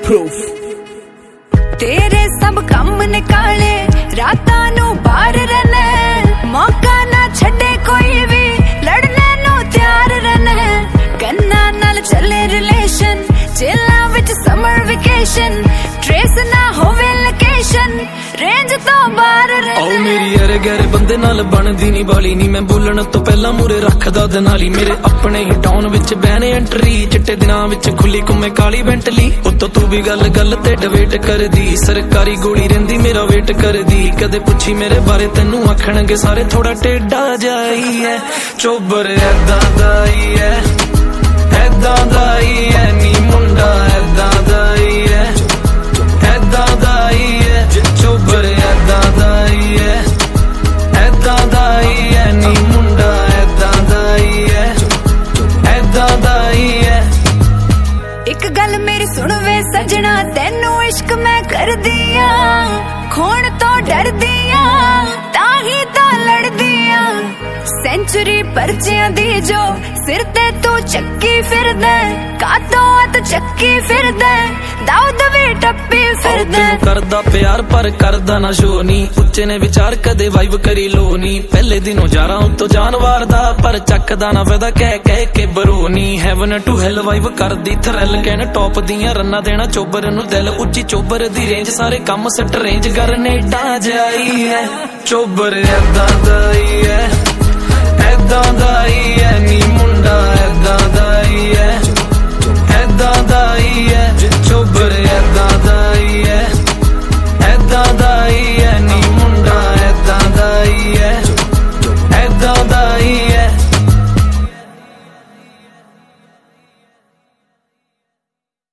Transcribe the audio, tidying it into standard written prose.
proof तेरे सब कम निकाले रातां नू बाहर रहना मौका ना छड़े कोई भी लड़ने नू तैयार रहना गन्ना नाल चले रिलेशन चेला विच समर वेकेशन ट्रेस ना होवे लोकेशन रेंज तो बाहर रहना आओ मेरी यारे गैरे बंदे नाल बनदी नी बाली नी मैं बोलण तो पहला मूरे रखदा दनाली मेरे अपने ही टाउन विच बहने एंट्री चिट्टे दिनां विच खुली घुमे काली बेंटली उत्तों तू भी गल गल ते डिबेट करदी सरकारी गोली रहिंदी मेरा वेट करदी कदे पुछी मेरे बारे तैनू आखणगे सारे थोड़ा टेढ़ा जाई है चोबर ऐदां दा ही है ऐदां दा ही है नी मुंडा ऐदां दा ही है ऐदां दा ही है चोबर ऐदां दा ही है ऐदां दा ही है नी मुंडा ऐदां दा ही है ऐदां दा ही है एक गल मेरी सुन वे सजना तेनू इश्क मैं कर दिया खोण तो डर दिया ताही तो लड़ दिया सेंचुरी परचियां दी जो सिर ते तू चक्की फिरदा कातों हथ चक्की फिरदा दाऊद भी टप्पी फिरदा करदा प्यार पर करदा ना शो नी उच्चे ने विचार कदे वाइब करी लो नी पहले दिनों जारा तो जानवर दा पर चकदा ना फायदा कह के बरोनी हेवन टू हेल वाइब करदी थ्रिल कहन टॉप दियां रन्ना देना चोबर नु दिल उच्ची चोबर दी रेंज सारे कम सट रेंज गरनेडा जाई है चोबर ऐदां दा ही है ऐदां दा ही है नी मुंडा